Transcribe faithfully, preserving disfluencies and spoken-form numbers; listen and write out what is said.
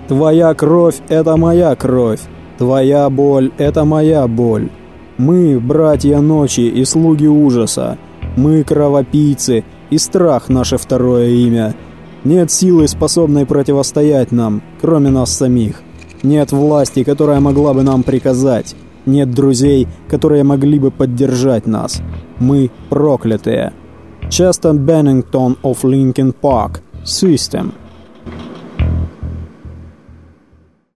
Твоя кровь – это моя кровь. Твоя боль – это моя боль. Мы – братья ночи и слуги ужаса. Мы – кровопийцы, и страх – наше второе имя. Нет силы, способной противостоять нам, кроме нас самих. Нет власти, которая могла бы нам приказать. Нет друзей, которые могли бы поддержать нас. Мы проклятые. Chester Bennington of Linkin Park. System.